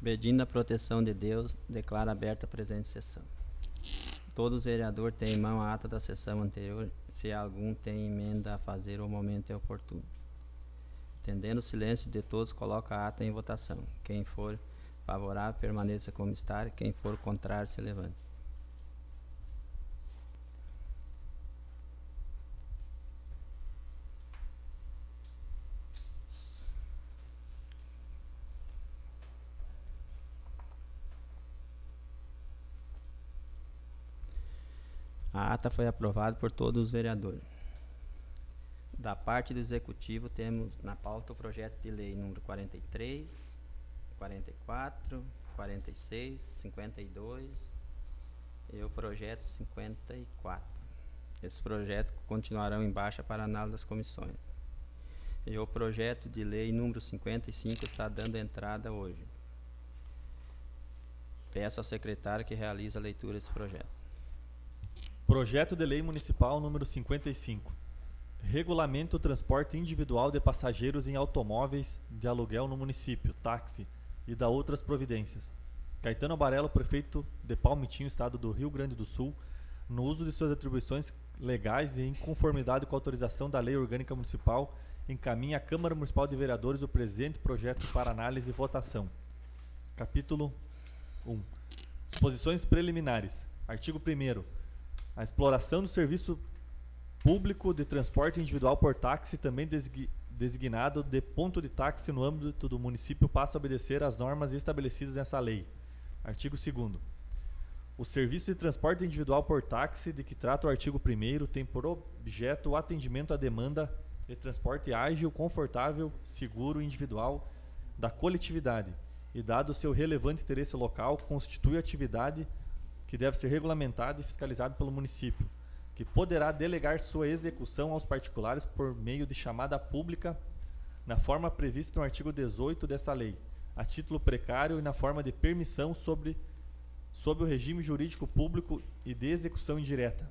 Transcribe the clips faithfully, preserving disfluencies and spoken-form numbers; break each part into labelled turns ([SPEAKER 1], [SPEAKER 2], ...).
[SPEAKER 1] Pedindo a proteção de Deus, declara aberta a presente sessão. Todos os vereadores têm em mão a ata da sessão anterior, se algum tem emenda a fazer, o momento é oportuno. Entendendo o silêncio de todos, coloca a ata em votação. Quem for favorável, permaneça como está. Quem for contrário, se levante. A ata foi aprovada por todos os vereadores. Da parte do Executivo, temos na pauta o projeto de lei número quarenta e três, quarenta e quatro, quarenta e seis, cinquenta e dois e o projeto cinquenta e quatro. Esses projetos continuarão em baixa para análise das comissões. E o projeto de lei número cinquenta e cinco está dando entrada hoje. Peço ao secretário que realize a leitura desse projeto.
[SPEAKER 2] Projeto de Lei Municipal número cinquenta e cinco. Regulamento o transporte individual de passageiros em automóveis de aluguel no município, táxi, e da outras providências. Caetano Barello, prefeito de Palmitinho, estado do Rio Grande do Sul, no uso de suas atribuições legais e em conformidade com a autorização da Lei Orgânica Municipal, encaminha à Câmara Municipal de Vereadores o presente projeto para análise e votação. Capítulo um. Disposições preliminares. Artigo primeiro. A exploração do serviço público de transporte individual por táxi, também designado de ponto de táxi no âmbito do município, passa a obedecer às normas estabelecidas nessa lei. Artigo segundo. O serviço de transporte individual por táxi, de que trata o artigo primeiro, tem por objeto o atendimento à demanda de transporte ágil, confortável, seguro e individual da coletividade, e dado o seu relevante interesse local, constitui atividade que deve ser regulamentada e fiscalizada pelo município, que poderá delegar sua execução aos particulares por meio de chamada pública na forma prevista no artigo dezoito dessa lei, a título precário e na forma de permissão sobre, sobre o regime jurídico público e de execução indireta.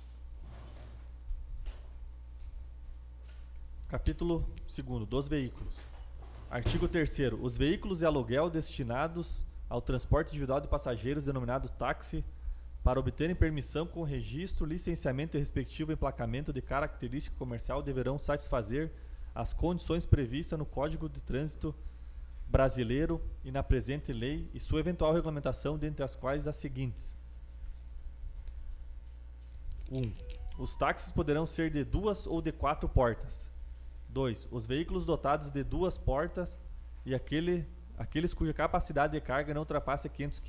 [SPEAKER 2] Capítulo segundo. Dos veículos. Artigo terceiro. Os veículos de aluguel destinados ao transporte individual de passageiros, denominado táxi, para obterem permissão com registro, licenciamento e respectivo emplacamento de característica comercial, deverão satisfazer as condições previstas no Código de Trânsito Brasileiro e na presente lei, e sua eventual regulamentação, dentre as quais as seguintes. um. Os táxis poderão ser de duas ou de quatro portas. dois. Os veículos dotados de duas portas e aquele aqueles cuja capacidade de carga não ultrapasse quinhentos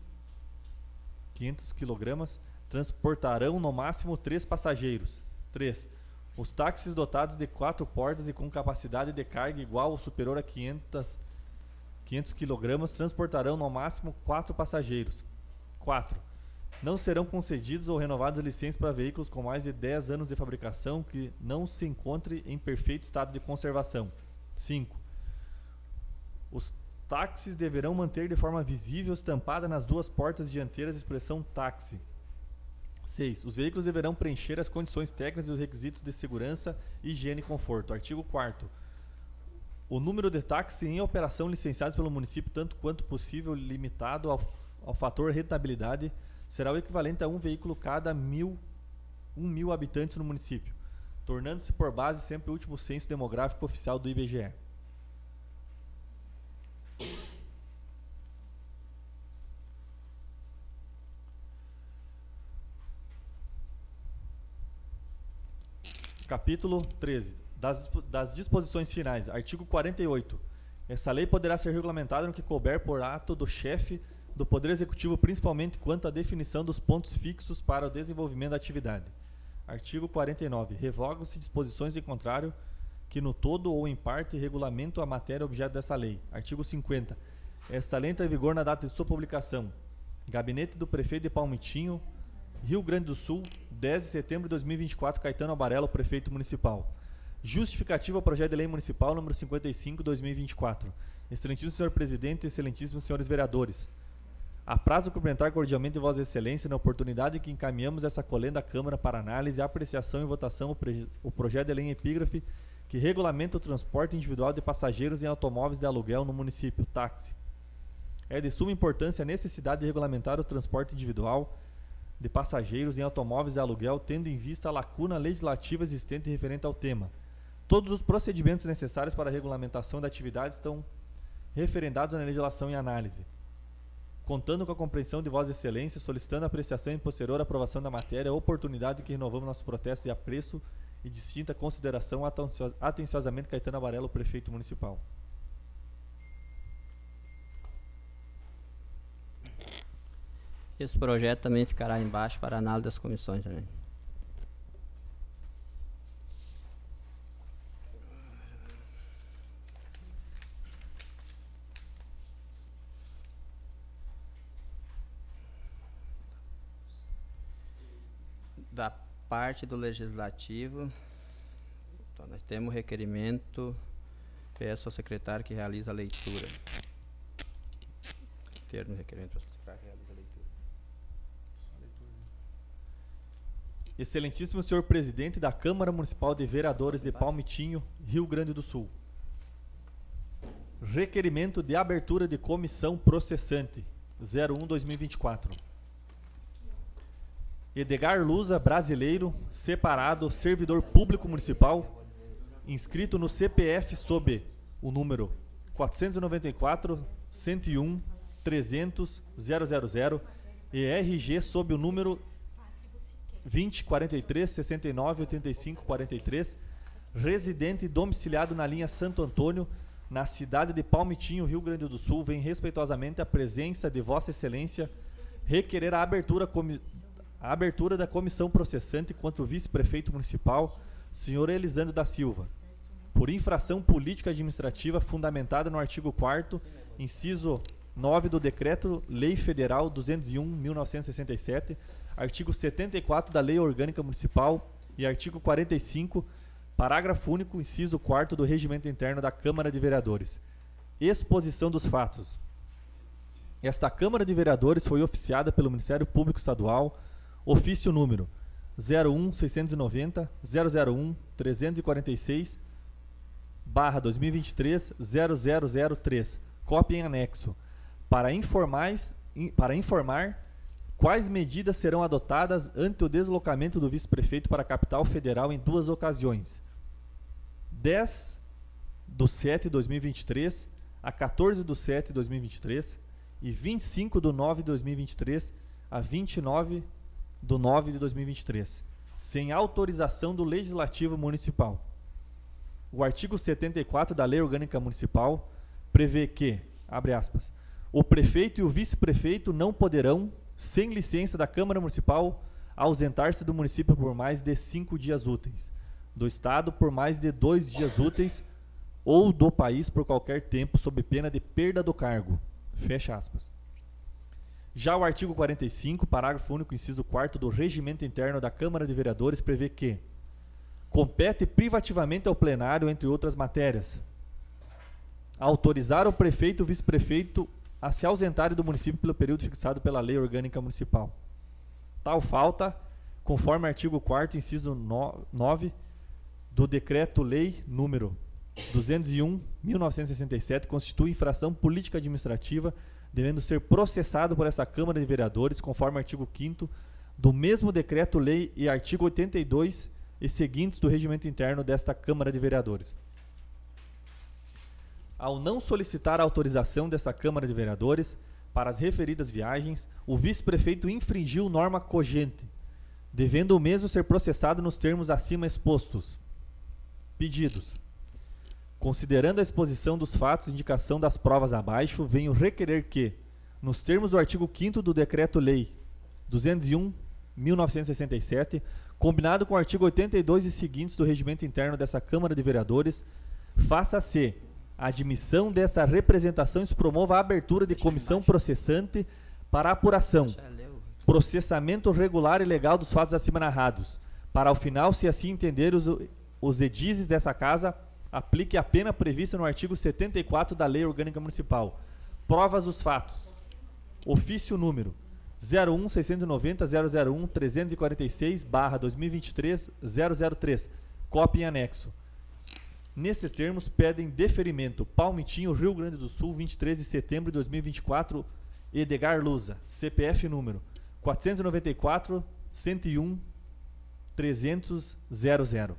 [SPEAKER 2] quilogramas, transportarão no máximo três passageiros. três. Os táxis dotados de quatro portas e com capacidade de carga igual ou superior a quinhentos quilogramas, transportarão no máximo quatro passageiros. quatro. Não serão concedidos ou renovadas licenças para veículos com mais de dez anos de fabricação que não se encontre em perfeito estado de conservação. cinco. Os táxis deverão manter de forma visível estampada nas duas portas dianteiras a expressão táxi. seis. Os veículos deverão preencher as condições técnicas e os requisitos de segurança, higiene e conforto. Artigo quarto. O número de táxis em operação licenciados pelo município, tanto quanto possível limitado ao, ao fator rentabilidade, será o equivalente a um veículo cada mil, um mil habitantes no município, tornando-se por base sempre o último censo demográfico oficial do I B G E. Capítulo treze. Das, das disposições finais. Artigo quarenta e oito. Essa lei poderá ser regulamentada no que couber por ato do chefe do Poder Executivo, principalmente quanto à definição dos pontos fixos para o desenvolvimento da atividade. Artigo quarenta e nove. Revogam-se disposições em contrário que no todo ou em parte regulamentam a matéria objeto dessa lei. Artigo cinquenta. Esta lei entra em vigor na data de sua publicação. Gabinete do Prefeito de Palmitinho, Rio Grande do Sul, dez de setembro de dois mil e vinte e quatro, Caetano Barello, Prefeito Municipal. Justificativa ao projeto de lei municipal número cinquenta e cinco, dois mil e vinte e quatro. Excelentíssimo senhor Presidente, excelentíssimos senhores vereadores. Aprazo cumprimentar cordialmente Vossa Excelência na oportunidade em que encaminhamos essa colenda à Câmara para análise, apreciação e votação o, pre, o projeto de lei em epígrafe que regulamenta o transporte individual de passageiros em automóveis de aluguel no município, táxi. É de suma importância a necessidade de regulamentar o transporte individual de passageiros em automóveis de aluguel, tendo em vista a lacuna legislativa existente referente ao tema. Todos os procedimentos necessários para a regulamentação da atividade estão referendados na legislação em análise. Contando com a compreensão de Vossa Excelência, solicitando a apreciação e posterior aprovação da matéria, a oportunidade que renovamos nosso protesto e apreço e distinta consideração atenciosamente Caetano Avarello, prefeito municipal.
[SPEAKER 1] Esse projeto também ficará embaixo para análise das comissões também. Da parte do Legislativo, então nós temos requerimento, peço ao secretário que realize a leitura. Termo requerimento para o secretário que realize a leitura.
[SPEAKER 2] Excelentíssimo senhor presidente da Câmara Municipal de Vereadores de Palmitinho, Rio Grande do Sul. Requerimento de abertura de comissão processante zero um barra dois mil e vinte e quatro. Edgar Lusa, brasileiro, separado, servidor público municipal, inscrito no C P F sob o número quatrocentos e noventa e quatro, cento e um, trezentos, zero zero zero e R G sob o número vinte, quarenta e três, sessenta e nove, oitenta e cinco, quarenta e três, residente e domiciliado na linha Santo Antônio, na cidade de Palmitinho, Rio Grande do Sul, vem respeitosamente a presença de Vossa Excelência requerer a abertura comi A abertura da comissão processante contra o vice-prefeito municipal, senhor Elisandro da Silva, por infração política administrativa fundamentada no artigo quarto, inciso nove do Decreto-Lei Federal duzentos e um, mil novecentos e sessenta e sete, artigo setenta e quatro da Lei Orgânica Municipal e artigo quarenta e cinco, parágrafo único, inciso quarto do Regimento Interno da Câmara de Vereadores. Exposição dos fatos. Esta Câmara de Vereadores foi oficiada pelo Ministério Público Estadual, ofício número zero um, seiscentos e noventa, zero zero um, trezentos e quarenta e seis, barra dois mil e vinte e três, zero zero zero três, cópia em anexo, para, informais, in, para informar quais medidas serão adotadas ante o deslocamento do vice-prefeito para a capital federal em duas ocasiões. dez de setembro de dois mil e vinte e três a quatorze de setembro de dois mil e vinte e três e vinte e cinco de nove de dois mil e vinte e três a vinte e nove de nove de dois mil e vinte e três, sem autorização do Legislativo Municipal. O artigo setenta e quatro da Lei Orgânica Municipal prevê que, abre aspas, o prefeito e o vice-prefeito não poderão, sem licença da Câmara Municipal, ausentar-se do município por mais de cinco dias úteis, do Estado por mais de dois dias úteis ou do país por qualquer tempo, sob pena de perda do cargo. Fecha aspas. Já o artigo quarenta e cinco, parágrafo único, inciso quarto do Regimento Interno da Câmara de Vereadores prevê que compete privativamente ao plenário, entre outras matérias, autorizar o prefeito e o vice-prefeito a se ausentarem do município pelo período fixado pela Lei Orgânica Municipal. Tal falta, conforme artigo quarto, inciso nove do Decreto-Lei número duzentos e um, mil novecentos e sessenta e sete, constitui infração política administrativa, devendo ser processado por esta Câmara de Vereadores, conforme artigo quinto do mesmo Decreto-Lei e artigo oitenta e dois e seguintes do Regimento Interno desta Câmara de Vereadores. Ao não solicitar a autorização desta Câmara de Vereadores para as referidas viagens, o vice-prefeito infringiu norma cogente, devendo o mesmo ser processado nos termos acima expostos. Pedidos. Considerando a exposição dos fatos e indicação das provas abaixo, venho requerer que, nos termos do artigo quinto do Decreto-Lei duzentos e um, mil novecentos e sessenta e sete, combinado com o artigo oitenta e dois e seguintes do Regimento Interno dessa Câmara de Vereadores, faça-se a admissão dessa representação e se promova a abertura de comissão processante para apuração, processamento regular e legal dos fatos acima narrados, para ao final, se assim entender os, os edizes dessa casa, aplique a pena prevista no artigo setenta e quatro da Lei Orgânica Municipal. Provas dos fatos. Ofício número zero um, seiscentos e noventa, zero zero um, trezentos e quarenta e seis, barra dois mil e vinte e três, zero zero três. Cópia em anexo. Nesses termos, pedem deferimento. Palmitinho, Rio Grande do Sul, vinte e três de setembro de dois mil e vinte e quatro, Edgar Lusa, C P F número quatrocentos e noventa e quatro, cento e um, trezentos, zero zero.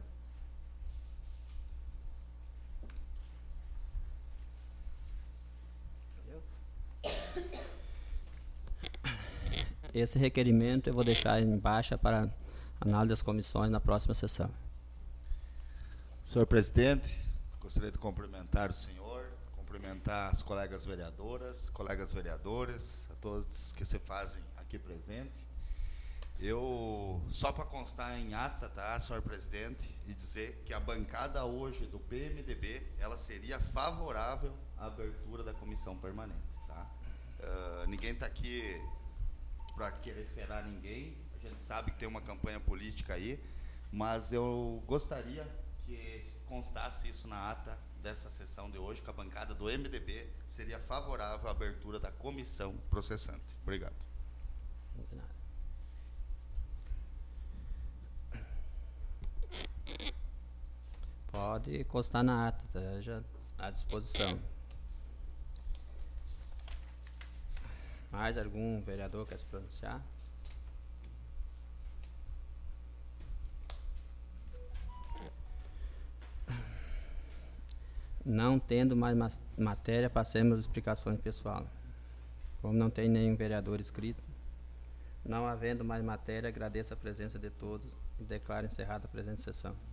[SPEAKER 1] Esse requerimento eu vou deixar em baixa para análise das comissões na próxima sessão.
[SPEAKER 3] Senhor presidente, gostaria de cumprimentar o senhor, cumprimentar as colegas vereadoras, colegas vereadores, a todos que se fazem aqui presentes. Eu, só para constar em ata, tá, senhor presidente, e dizer que a bancada hoje do P M D B, ela seria favorável à abertura da comissão permanente, tá? Uh, ninguém está aqui para querer ferar ninguém, a gente sabe que tem uma campanha política aí, mas eu gostaria que constasse isso na ata dessa sessão de hoje, que a bancada do M D B seria favorável à abertura da comissão processante. Obrigado.
[SPEAKER 1] Pode constar na ata, esteja à disposição. Mais algum vereador quer se pronunciar? Não tendo mais matéria, passemos às explicações pessoal. Como não tem nenhum vereador inscrito, não havendo mais matéria, agradeço a presença de todos e declaro encerrada a presente sessão.